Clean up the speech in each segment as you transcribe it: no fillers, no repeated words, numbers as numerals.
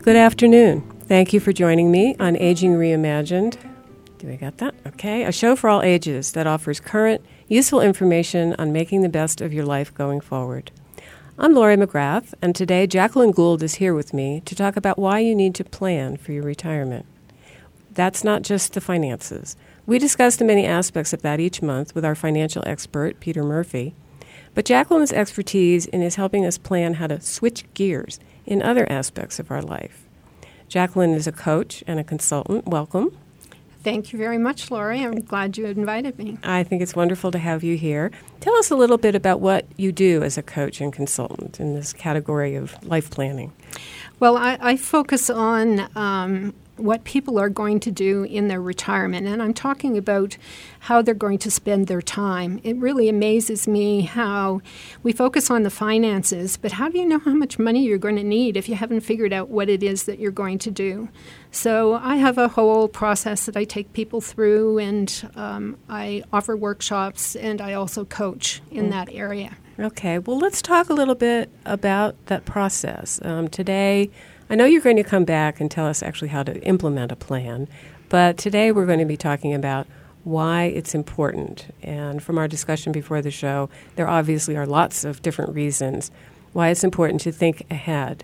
Good afternoon. Thank you for joining me on Aging Reimagined. Do I got that? Okay. A show for all ages that offers current, useful information on making the best of your life going forward. I'm Lori McGrath, and today Jacqueline Gould is here with me to talk about why you need to plan for your retirement. That's not just the finances. We discuss the many aspects of that each month with our financial expert, Peter Murphy. But Jacqueline's expertise is helping us plan how to switch gears in other aspects of our life. Jacqueline is a coach and a consultant. Welcome. Thank you very much, Lori. I'm glad you invited me. I think it's wonderful to have you here. Tell us a little bit about what you do as a coach and consultant in this category of life planning. Well, I focus on what people are going to do in their retirement, and I'm talking about how they're going to spend their time. It really amazes me how we focus on the finances, but how do you know how much money you're going to need if you haven't figured out what it is that you're going to do? So I have a whole process that I take people through, and I offer workshops, and I also coach in that area. Okay, well, let's talk a little bit about that process. Today, I know you're going to come back and tell us actually how to implement a plan, but today we're going to be talking about why it's important. And from our discussion before the show, there obviously are lots of different reasons why it's important to think ahead.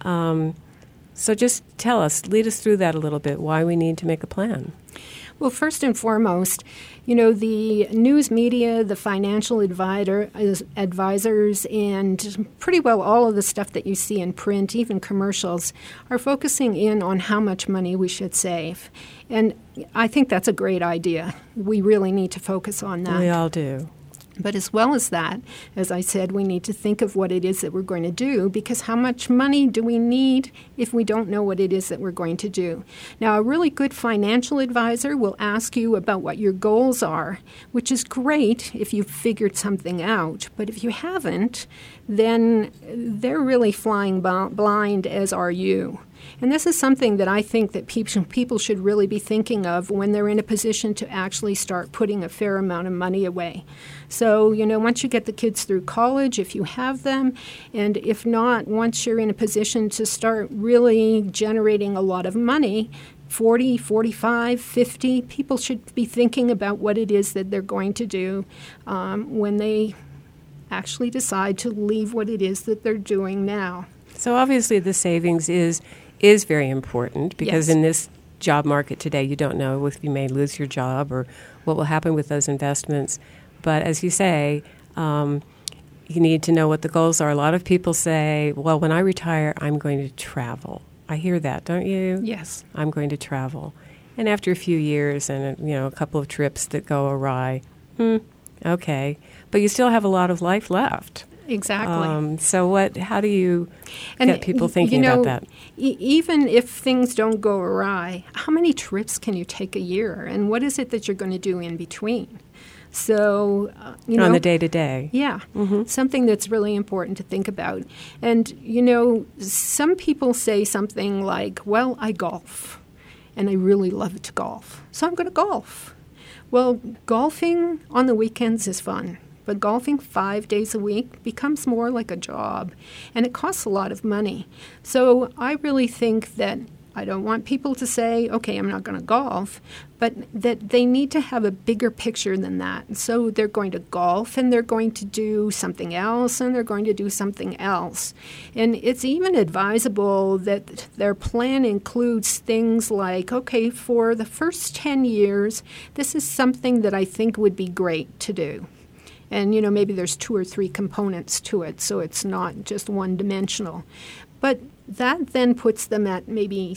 So just tell us, lead us through that a little bit, why we need to make a plan. Well, first and foremost, the news media, the financial advisors, and pretty well all of the stuff that you see in print, even commercials, are focusing in on how much money we should save. And I think that's a great idea. We really need to focus on that. We all do. But as well as that, as I said, we need to think of what it is that we're going to do, because how much money do we need if we don't know what it is that we're going to do? Now, a really good financial advisor will ask you about what your goals are, which is great if you've figured something out. But if you haven't, then they're really flying blind, as are you. And this is something that I think that people should really be thinking of when they're in a position to actually start putting a fair amount of money away. So, once you get the kids through college, if you have them, and if not, once you're in a position to start really generating a lot of money, 40, 45, 50, people should be thinking about what it is that they're going to do when they actually decide to leave what it is that they're doing now. So obviously the savings is very important, because Yes. in this job market today, you don't know if you may lose your job or what will happen with those investments. But as you say, you need to know what the goals are. A lot of people say, well, when I retire, I'm going to travel. I hear that, don't you? Yes. I'm going to travel. And after a few years and a couple of trips that go awry, okay. But you still have a lot of life left. Exactly. So how do you get people thinking about that? Even if things don't go awry, how many trips can you take a year? And what is it that you're going to do in between? So, on the day-to-day. Yeah, something that's really important to think about. And, some people say something like, well, I golf, and I really love to golf, so I'm going to golf. Well, golfing on the weekends is fun. But golfing 5 days a week becomes more like a job, and it costs a lot of money. So I really think that I don't want people to say, okay, I'm not going to golf, but that they need to have a bigger picture than that. So they're going to golf, and they're going to do something else, and they're going to do something else. And it's even advisable that their plan includes things like, okay, for the first 10 years, this is something that I think would be great to do. And, maybe there's 2 or 3 components to it, so it's not just one-dimensional. But that then puts them at maybe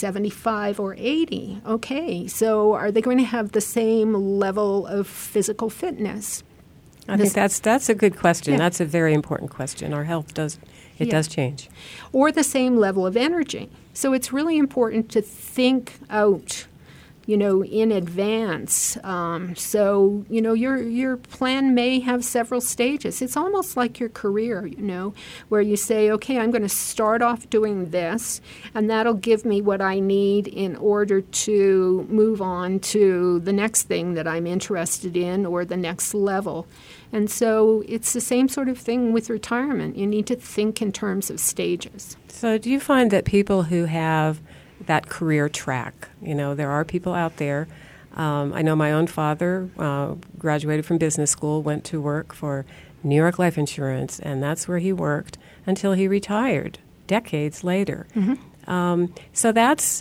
75 or 80. Okay, so are they going to have the same level of physical fitness? I think that's a good question. Yeah. That's a very important question. Our health does change. Or the same level of energy. So it's really important to think out in advance. So, your plan may have several stages. It's almost like your career, where you say, okay, I'm going to start off doing this, and that'll give me what I need in order to move on to the next thing that I'm interested in or the next level. And so it's the same sort of thing with retirement. You need to think in terms of stages. So do you find that people who have that career track, there are people out there. I know my own father graduated from business school, went to work for New York Life Insurance, and that's where he worked until he retired decades later. Mm-hmm. So that's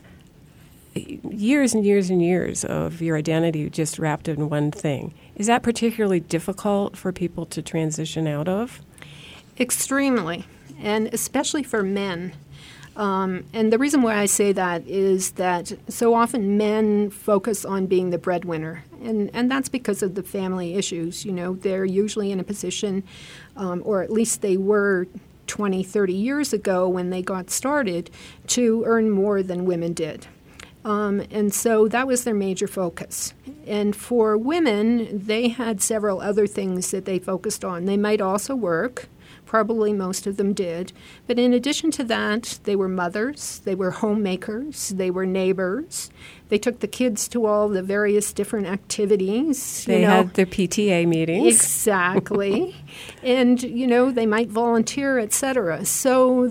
years and years and years of your identity just wrapped in one thing. Is that particularly difficult for people to transition out of? Extremely, and especially for men. And the reason why I say that is that so often men focus on being the breadwinner, and that's because of the family issues. They're usually in a position, or at least they were 20, 30 years ago when they got started, to earn more than women did. And so that was their major focus. And for women, they had several other things that they focused on. They might also work. Probably most of them did. But in addition to that, they were mothers, they were homemakers, they were neighbors. They took the kids to all the various different activities. They had their PTA meetings. Exactly. And, they might volunteer, et cetera. So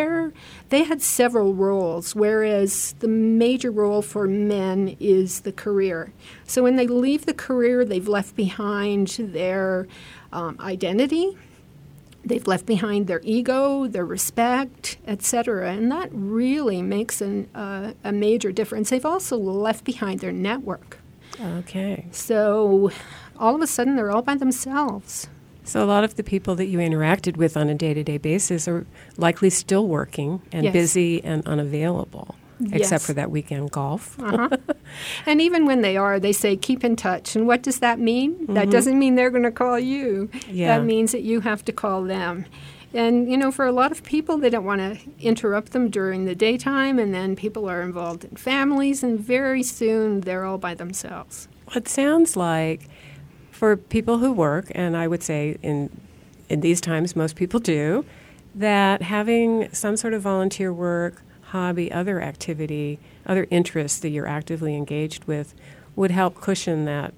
they had several roles, whereas the major role for men is the career. So when they leave the career, they've left behind their identity. They've left behind their ego, their respect, etc., and that really makes a major difference. They've also left behind their network. Okay. So all of a sudden, they're all by themselves. So a lot of the people that you interacted with on a day-to-day basis are likely still working and Yes. busy and unavailable, except Yes. for that weekend golf. Uh-huh. And even when they are, they say, keep in touch. And what does that mean? Mm-hmm. That doesn't mean they're going to call you. Yeah. That means that you have to call them. And, for a lot of people, they don't want to interrupt them during the daytime, and then people are involved in families, and very soon they're all by themselves. It sounds like for people who work, and I would say in these times most people do, that having some sort of volunteer work, hobby, other activity, other interests that you're actively engaged with would help cushion that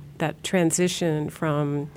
transition from,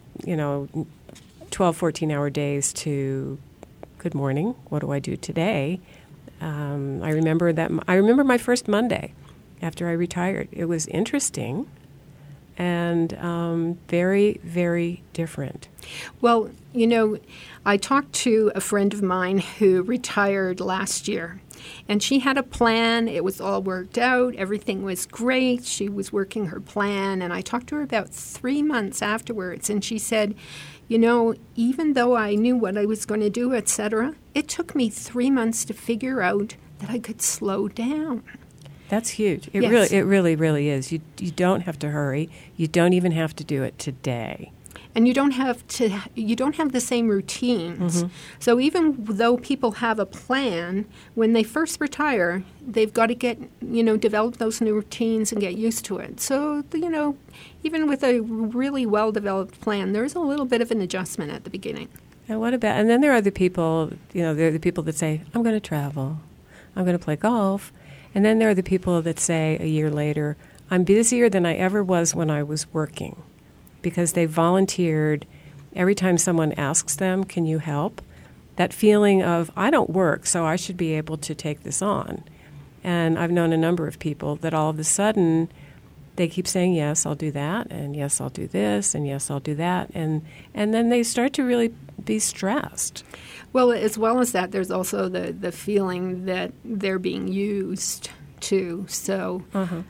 12, 14-hour days to good morning, what do I do today? I remember my first Monday after I retired. It was interesting and very, very different. Well, I talked to a friend of mine who retired last year, and she had a plan. It was all worked out. Everything was great. She was working her plan, and I talked to her about 3 months afterwards, and she said, even though I knew what I was going to do, etc., it took me 3 months to figure out that I could slow down. That's huge. Yes. It really is. You don't have to hurry. You don't even have to do it today. And you don't have the same routines. Mm-hmm. So even though people have a plan, when they first retire, they've got to develop those new routines and get used to it. So, even with a really well-developed plan, there's a little bit of an adjustment at the beginning. And then there are the people, there are the people that say, I'm going to travel, I'm going to play golf. And then there are the people that say a year later, I'm busier than I ever was when I was working, because they volunteered. Every time someone asks them, can you help? That feeling of, I don't work, so I should be able to take this on. And I've known a number of people that all of a sudden they keep saying, yes, I'll do that, and yes, I'll do this, and yes, I'll do that. And then they start to really be stressed. Well, as well as that, there's also the feeling that they're being used too. So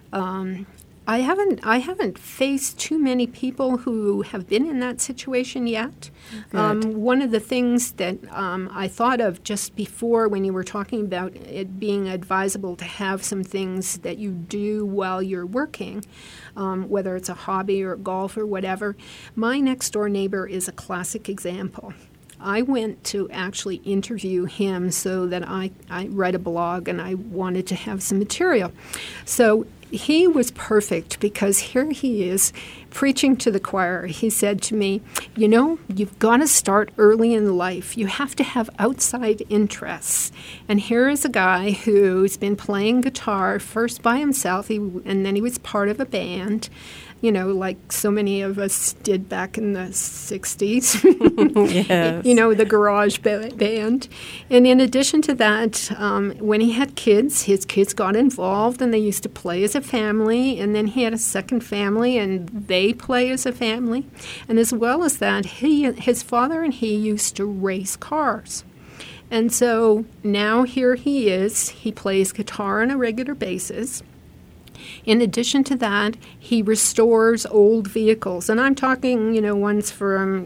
I haven't faced too many people who have been in that situation yet. One of the things that I thought of just before when you were talking about it being advisable to have some things that you do while you're working, whether it's a hobby or golf or whatever, my next door neighbor is a classic example. I went to actually interview him so that I write a blog, and I wanted to have some material. So he was perfect because here he is preaching to the choir. He said to me, you've got to start early in life. You have to have outside interests. And here is a guy who's been playing guitar first by himself, and then he was part of a band, like so many of us did back in the 60s, Yes. The garage band. And in addition to that, when he had kids, his kids got involved and they used to play as a family. And then he had a second family and they play as a family. And as well as that, his father and he used to race cars. And so now here he is. He plays guitar on a regular basis. In addition to that, he restores old vehicles. And I'm talking, ones from,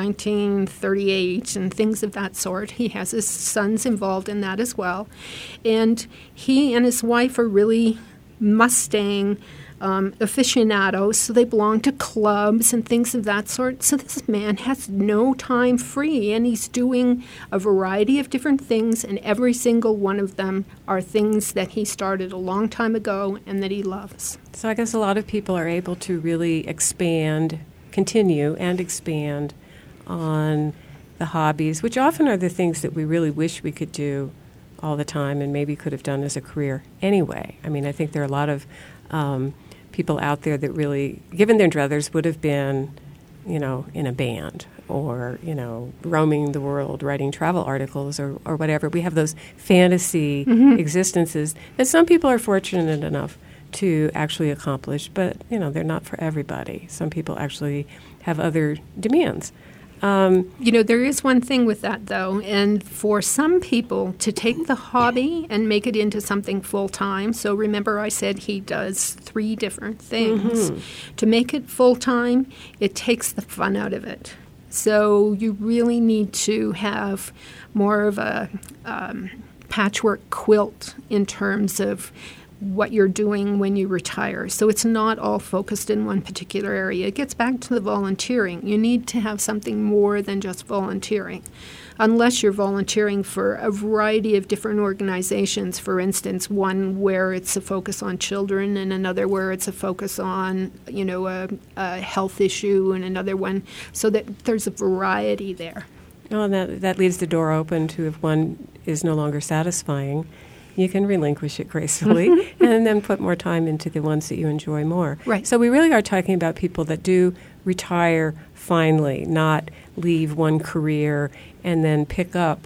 1938 and things of that sort. He has his sons involved in that as well. And he and his wife are really Mustang aficionados, so they belong to clubs and things of that sort. So this man has no time free, and he's doing a variety of different things, and every single one of them are things that he started a long time ago and that he loves. So I guess a lot of people are able to really continue and expand on the hobbies, which often are the things that we really wish we could do all the time and maybe could have done as a career anyway. I mean, I think there are a lot of people out there that really, given their druthers, would have been, in a band or, roaming the world, writing travel articles or whatever. We have those fantasy existences that some people are fortunate enough to actually accomplish, but, they're not for everybody. Some people actually have other demands. There is one thing with that, though, and for some people to take the hobby and make it into something full-time, so remember I said he does 3 different things. To make it full-time, it takes the fun out of it. So you really need to have more of a patchwork quilt in terms of what you're doing when you retire. So it's not all focused in one particular area. It gets back to the volunteering. You need to have something more than just volunteering. Unless you're volunteering for a variety of different organizations, for instance, one where it's a focus on children and another where it's a focus on, a health issue and another one, so that there's a variety there. Well, and that leaves the door open to if one is no longer satisfying, you can relinquish it gracefully and then put more time into the ones that you enjoy more. Right. So we really are talking about people that do retire finally, not leave one career and then pick up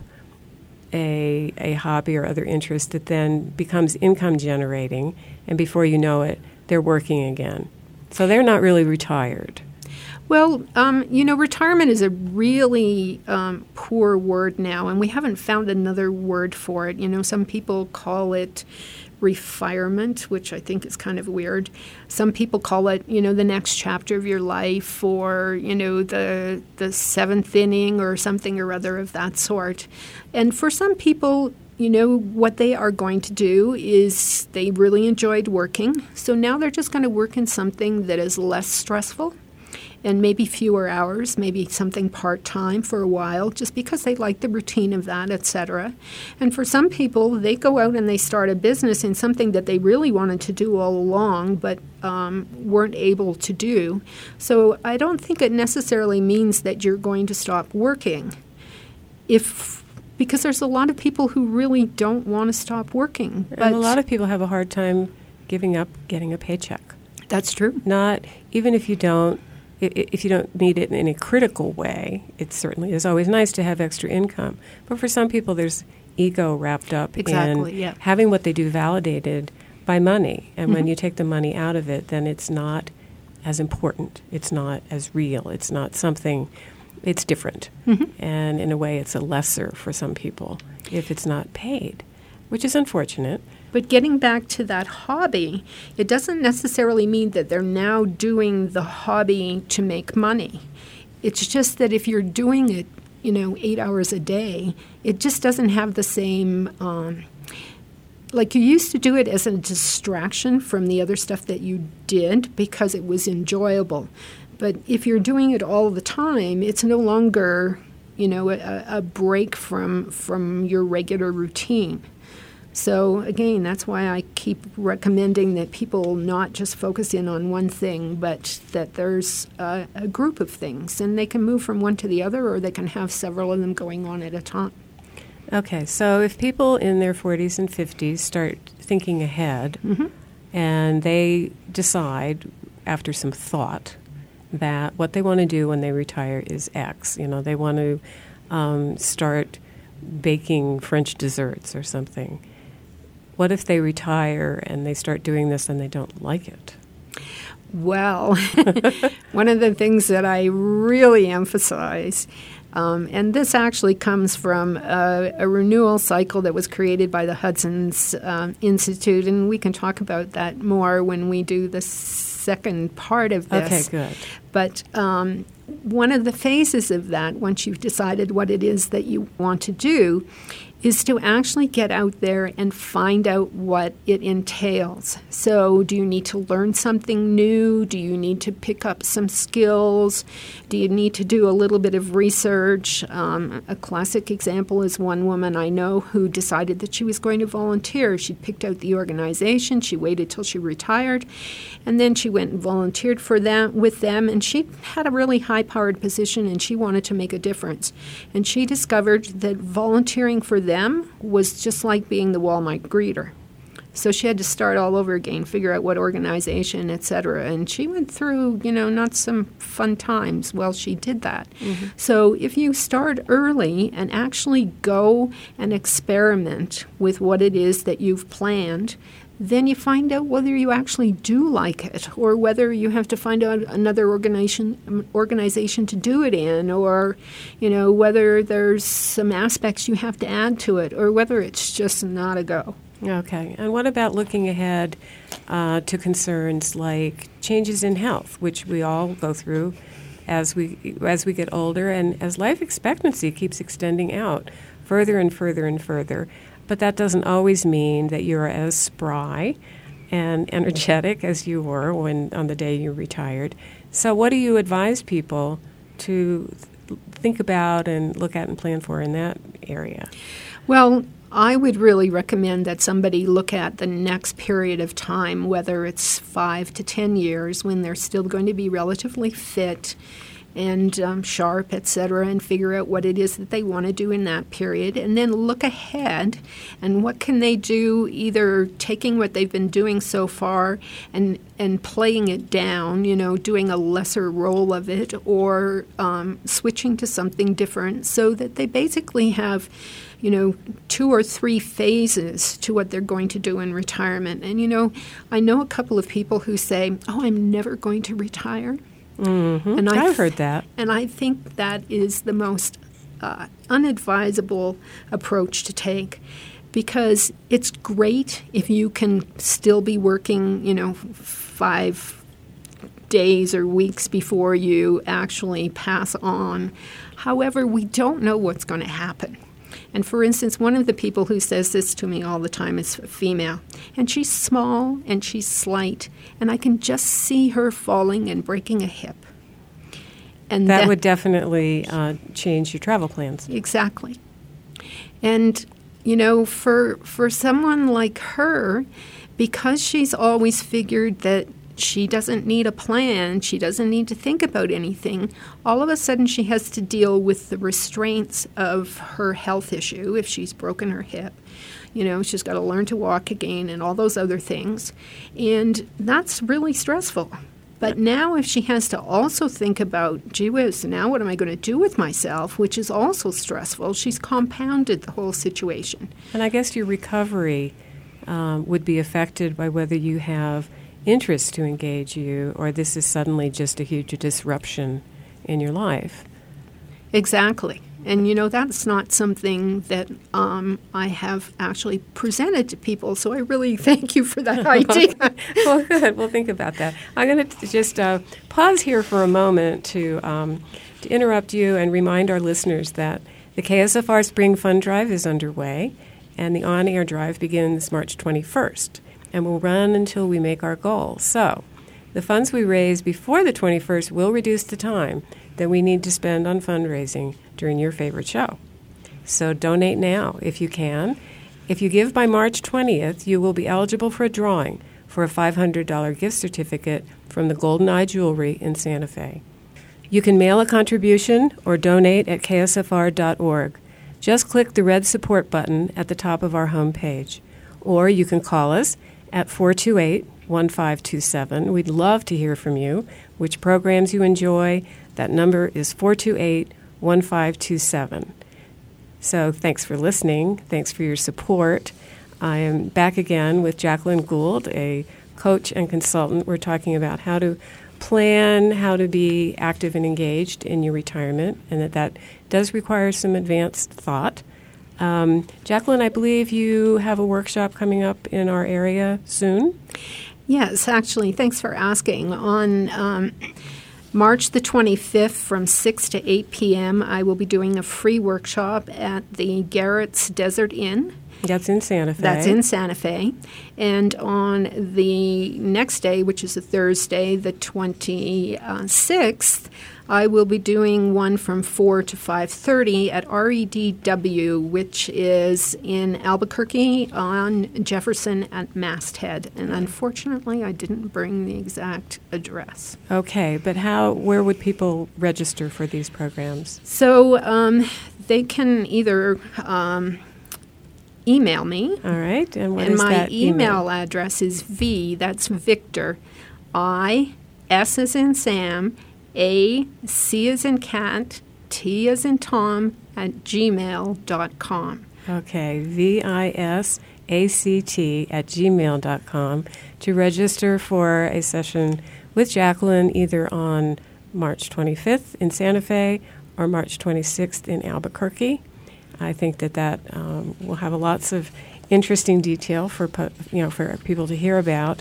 a hobby or other interest that then becomes income generating, and before you know it, they're working again. So they're not really retired. Well, retirement is a really poor word now, and we haven't found another word for it. Some people call it refirement, which I think is kind of weird. Some people call it, the next chapter of your life, or, the 7th inning or something or other of that sort. And for some people, what they are going to do is they really enjoyed working, so now they're just going to work in something that is less stressful and maybe fewer hours, maybe something part-time for a while, just because they like the routine of that, etc. And for some people, they go out and they start a business in something that they really wanted to do all along, but weren't able to do. So I don't think it necessarily means that you're going to stop working, because there's a lot of people who really don't want to stop working. And a lot of people have a hard time giving up getting a paycheck. That's true. Even if you don't need it in a critical way, it certainly is always nice to have extra income. But for some people, there's ego wrapped up in having what they do validated by money. And when you take the money out of it, then it's not as important. It's not as real. It's not something, it's different. And in a way, it's a lesser for some people if it's not paid, which is unfortunate. But getting back to that hobby, it doesn't necessarily mean that they're now doing the hobby to make money. It's just that if you're doing it, 8 hours a day, it just doesn't have the same, like you used to do it as a distraction from the other stuff that you did because it was enjoyable. But if you're doing it all the time, it's no longer, a break from your regular routine. So again, that's why I keep recommending that people not just focus in on one thing, but that there's a group of things, and they can move from one to the other, or they can have several of them going on at a time. Okay, so if people in their 40s and 50s start thinking ahead, and they decide after some thought that what they want to do when they retire is X, they want to start baking French desserts or something. What if they retire and they start doing this and they don't like it? Well, one of the things that I really emphasize, and this actually comes from a renewal cycle that was created by the Hudson's Institute, and we can talk about that more when we do the second part of this. Okay, good. But one of the phases of that, once you've decided what it is that you want to do, is to actually get out there and find out what it entails. So do you need to learn something new? Do you need to pick up some skills? Do you need to do a little bit of research? A classic example is one woman I know who decided that she was going to volunteer. She picked out the organization. She waited till she retired, and then she went and volunteered with them, and she had a really high-powered position, and she wanted to make a difference. And she discovered that volunteering for them was just like being the Walmart greeter. So she had to start all over again, figure out what organization, et cetera. And she went through, not some fun times while she did that. Mm-hmm. So if you start early and actually go and experiment with what it is that you've planned, then you find out whether you actually do like it, or whether you have to find out another organization to do it in, or whether there's some aspects you have to add to it, or whether it's just not a go. Okay. And what about looking ahead to concerns like changes in health, which we all go through as we get older, and as life expectancy keeps extending out further and further and further? But that doesn't always mean that you're as spry and energetic as you were on the day you retired. So what do you advise people to think about and look at and plan for in that area? Well, I would really recommend that somebody look at the next period of time, whether it's 5 to 10 years, when they're still going to be relatively fit and sharp, et cetera, and figure out what it is that they want to do in that period, and then look ahead and what can they do, either taking what they've been doing so far and playing it down, doing a lesser role of it, or switching to something different, so that they basically have 2 or 3 phases to what they're going to do in retirement. And, I know a couple of people who say, I'm never going to retire. Mm-hmm. And I've heard that. And I think that is the most unadvisable approach to take, because it's great if you can still be working, 5 days or weeks before you actually pass on. However, we don't know what's going to happen. And for instance, one of the people who says this to me all the time is a female. And she's small and she's slight. And I can just see her falling and breaking a hip. And that would definitely change your travel plans. Exactly. And, for someone like her, because she's always figured that she doesn't need a plan, she doesn't need to think about anything, all of a sudden she has to deal with the restraints of her health issue. If she's broken her hip, she's got to learn to walk again and all those other things. And that's really stressful. But now if she has to also think about, gee whiz, now what am I going to do with myself, which is also stressful, she's compounded the whole situation. And I guess your recovery would be affected by whether you have interest to engage you, or this is suddenly just a huge disruption in your life. Exactly. And, that's not something that I have actually presented to people, so I really thank you for that idea. Well, good. We'll think about that. I'm going to just pause here for a moment to interrupt you and remind our listeners that the KSFR Spring Fund Drive is underway, and the on-air drive begins March 21st. And will run until we make our goal. So the funds we raise before the 21st will reduce the time that we need to spend on fundraising during your favorite show. So donate now if you can. If you give by March 20th, you will be eligible for a drawing for a $500 gift certificate from the Golden Eye Jewelry in Santa Fe. You can mail a contribution or donate at ksfr.org. Just click the red support button at the top of our homepage. Or you can call us at 428-1527. We'd love to hear from you, which programs you enjoy. That number is 428-1527. So thanks for listening. Thanks for your support. I am back again with Jacqueline Gould, a coach and consultant. We're talking about how to plan, how to be active and engaged in your retirement, and that does require some advanced thought. Jacqueline, I believe you have a workshop coming up in our area soon? Yes, actually, thanks for asking. On March the 25th from 6 to 8 p.m., I will be doing a free workshop at the Garrett's Desert Inn. That's in Santa Fe. That's in Santa Fe. And on the next day, which is a Thursday, the 26th, I will be doing one from 4 to 5:30 at REDW, which is in Albuquerque on Jefferson at Masthead. And unfortunately, I didn't bring the exact address. Okay, but where would people register for these programs? So they can either email me. All right, and what and is my that email address is that's Victor, I, S as in Sam, A, C as in cat, T as in Tom, at gmail.com. Okay, VISACT @gmail.com to register for a session with Jacqueline either on March 25th in Santa Fe or March 26th in Albuquerque. I think that will have lots of interesting detail for people to hear about.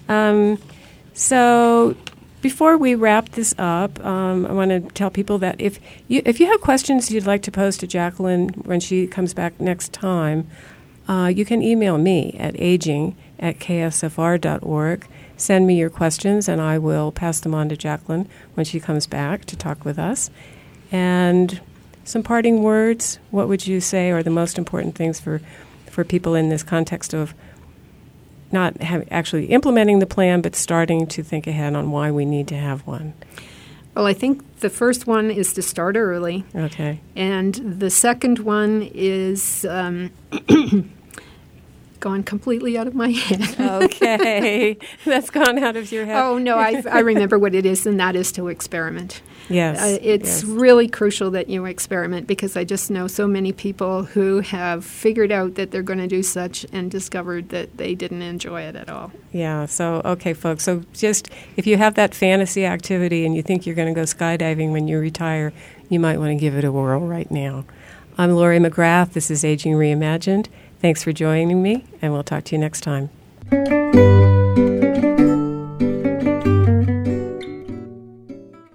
So before we wrap this up, I want to tell people that if you have questions you'd like to pose to Jacqueline when she comes back next time, you can email me at aging@ksfr.org. Send me your questions, and I will pass them on to Jacqueline when she comes back to talk with us. And some parting words, what would you say are the most important things for people in this context of not actually implementing the plan, but starting to think ahead on why we need to have one? Well, I think the first one is to start early. Okay. And the second one is gone completely out of my head. Okay. That's gone out of your head. Oh, no, I remember what it is, and that is to experiment. Yes. It's really crucial that you experiment, because I just know so many people who have figured out that they're going to do such and discovered that they didn't enjoy it at all. Yeah. So, okay, folks. So just if you have that fantasy activity and you think you're going to go skydiving when you retire, you might want to give it a whirl right now. I'm Lori McGrath. This is Aging Reimagined. Thanks for joining me, and we'll talk to you next time.